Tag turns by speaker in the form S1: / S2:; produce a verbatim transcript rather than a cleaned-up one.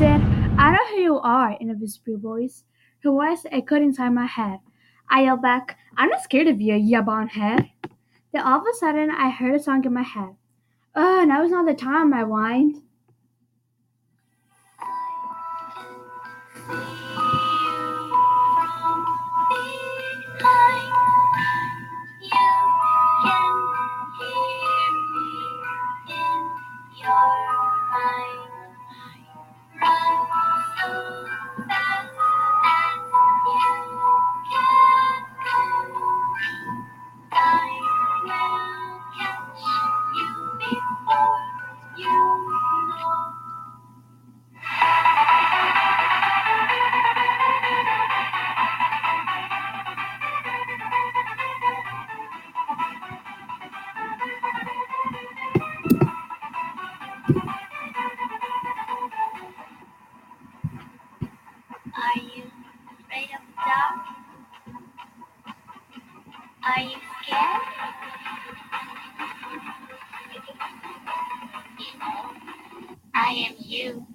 S1: said, "I know who you are," in a whispery voice. Her voice echoed inside my head. I yelled back, "I'm not scared of you, ya bonehead." Then all of a sudden, I heard a song in my head. "Oh, now is not the time," I whined.
S2: Are you afraid of the dark? Are you scared? You know, I am you.